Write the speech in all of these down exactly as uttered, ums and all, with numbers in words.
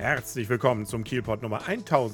Herzlich willkommen zum Kielpot Nummer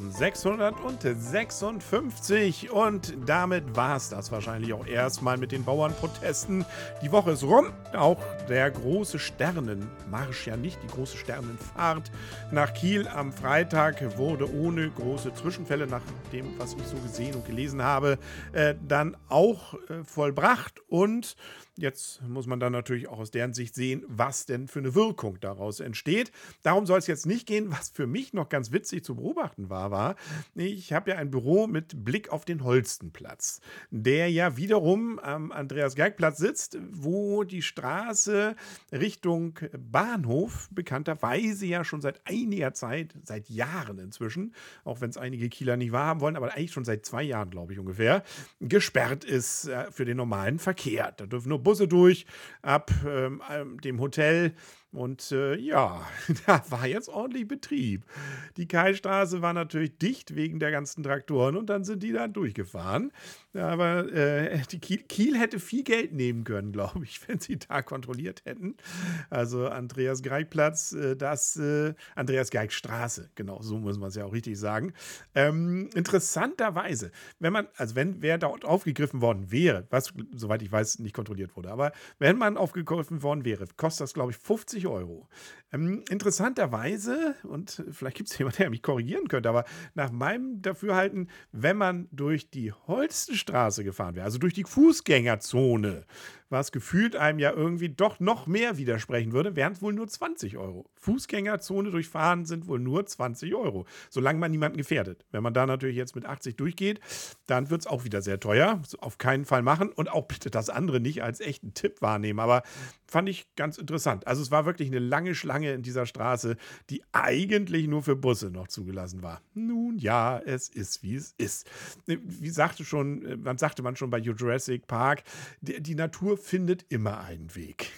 eintausendsechshundertsechsundfünfzig und damit war es das wahrscheinlich auch erstmal mit den Bauernprotesten. Die Woche ist rum, auch der große Sternenmarsch, ja nicht die große Sternenfahrt nach Kiel am Freitag wurde ohne große Zwischenfälle, nach dem, was ich so gesehen und gelesen habe, äh, dann auch äh, vollbracht und jetzt muss man dann natürlich auch aus deren Sicht sehen, was denn für eine Wirkung daraus entsteht. Darum soll es jetzt nicht gehen. Was für mich noch ganz witzig zu beobachten war, war, ich habe ja ein Büro mit Blick auf den Holstenplatz, der ja wiederum am Andreas-Geig-Platz sitzt, wo die Straße Richtung Bahnhof bekannterweise ja schon seit einiger Zeit, seit Jahren inzwischen, auch wenn es einige Kieler nicht wahrhaben wollen, aber eigentlich schon seit zwei Jahren, glaube ich ungefähr, gesperrt ist äh, für den normalen Verkehr. Da dürfen nur Busse durch, ab ähm, dem Hotel. Und äh, ja, da war jetzt ordentlich Betrieb. Die Keilstraße war natürlich dicht wegen der ganzen Traktoren und dann sind die da durchgefahren. Aber äh, die Kiel, Kiel hätte viel Geld nehmen können, glaube ich, wenn sie da kontrolliert hätten. Also Andreas-Geig-Platz, äh, das äh, Andreas-Geig-Straße, genau, so muss man es ja auch richtig sagen. Ähm, interessanterweise, wenn man, also wenn wer dort aufgegriffen worden wäre, was soweit ich weiß nicht kontrolliert wurde, aber wenn man aufgegriffen worden wäre, kostet das, glaube ich, fünfzig Euro. Ähm, interessanterweise, und vielleicht gibt es jemanden, der mich korrigieren könnte, aber nach meinem Dafürhalten, wenn man durch die Holstenstraße gefahren wäre, also durch die Fußgängerzone, was gefühlt einem ja irgendwie doch noch mehr widersprechen würde, wären es wohl nur zwanzig Euro. Fußgängerzone durchfahren sind wohl nur zwanzig Euro, solange man niemanden gefährdet. Wenn man da natürlich jetzt mit achtzig durchgeht, dann wird es auch wieder sehr teuer. Auf keinen Fall machen und auch bitte das andere nicht als echten Tipp wahrnehmen, aber fand ich ganz interessant. Also es war wirklich eine lange Schlange in dieser Straße, die eigentlich nur für Busse noch zugelassen war. Nun ja, es ist, wie es ist. Wie sagte schon, man sagte man schon bei Jurassic Park, die, die Natur findet immer einen Weg.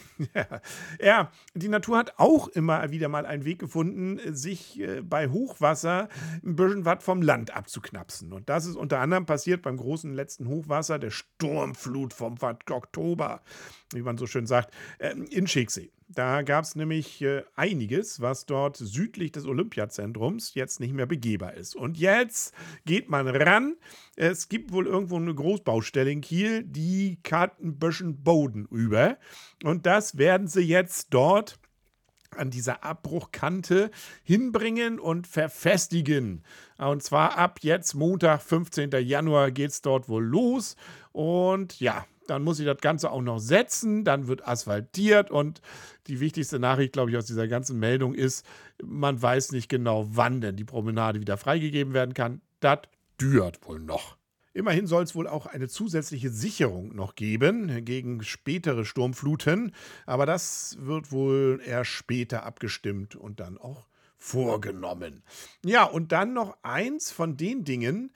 Ja, die Natur hat auch immer wieder mal einen Weg gefunden, sich äh, bei Hochwasser ein bisschen was vom Land abzuknapsen. Und das ist unter anderem passiert beim großen letzten Hochwasser, der Sturmflut vom Oktober, wie man so schön sagt, äh, in Schicksee. Da gab es nämlich äh, einiges, was dort südlich des Olympiazentrums jetzt nicht mehr begehbar ist. Und jetzt geht man ran. Es gibt wohl irgendwo eine Großbaustelle in Kiel, die hat ein bisschen Boden über. Und das werden sie jetzt dort an dieser Abbruchkante hinbringen und verfestigen. Und zwar ab jetzt Montag, fünfzehnten Januar, geht es dort wohl los. Und ja, dann muss ich das Ganze auch noch setzen, dann wird asphaltiert und die wichtigste Nachricht, glaube ich, aus dieser ganzen Meldung ist, man weiß nicht genau, wann denn die Promenade wieder freigegeben werden kann. Das dauert wohl noch. Immerhin soll es wohl auch eine zusätzliche Sicherung noch geben gegen spätere Sturmfluten, aber das wird wohl erst später abgestimmt und dann auch vorgenommen. Ja, und dann noch eins von den Dingen,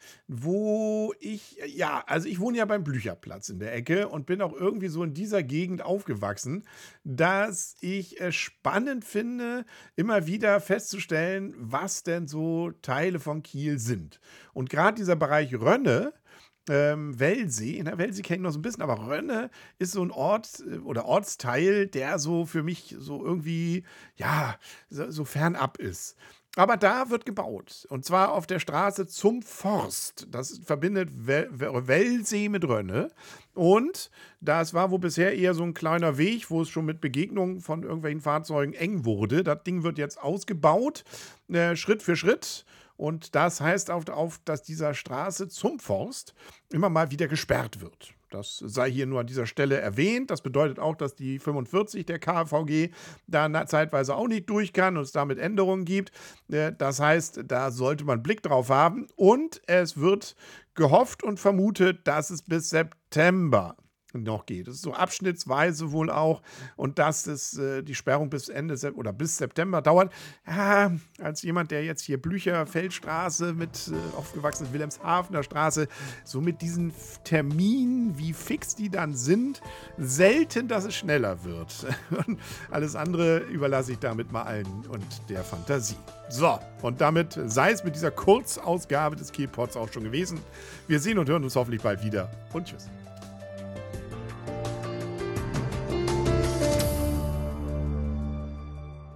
wo ich, ja, also ich wohne ja beim Blücherplatz in der Ecke und bin auch irgendwie so in dieser Gegend aufgewachsen, dass ich es spannend finde, immer wieder festzustellen, was denn so Teile von Kiel sind. Und gerade dieser Bereich Rönne, Ähm, Wellsee, na, Wellsee kenne ich noch so ein bisschen, aber Rönne ist so ein Ort äh, oder Ortsteil, der so für mich so irgendwie, ja, so, so fernab ist. Aber da wird gebaut. Und zwar auf der Straße zum Forst. Das verbindet Wel Wel- Wellsee mit Rönne. Und das war wohl bisher eher so ein kleiner Weg, wo es schon mit Begegnungen von irgendwelchen Fahrzeugen eng wurde. Das Ding wird jetzt ausgebaut, äh, Schritt für Schritt. Und das heißt auf, auf, dass dieser Straße zum Forst immer mal wieder gesperrt wird. Das sei hier nur an dieser Stelle erwähnt. Das bedeutet auch, dass die fünfundvierzig der K V G da na- zeitweise auch nicht durch kann und es damit Änderungen gibt. Äh, Das heißt, da sollte man Blick drauf haben. Und es wird gehofft und vermutet, dass es bis September noch geht. Es ist so abschnittsweise wohl auch und dass es äh, die Sperrung bis Ende Sep- oder bis September dauert. Ja, als jemand, der jetzt hier Blücher Feldstraße mit äh, aufgewachsen ist, Wilhelmshavener Straße, so mit diesen F- Terminen, wie fix die dann sind, selten, dass es schneller wird. Und alles andere überlasse ich damit mal allen und der Fantasie. So, und damit sei es mit dieser Kurzausgabe des Kielpots auch schon gewesen. Wir sehen und hören uns hoffentlich bald wieder und tschüss.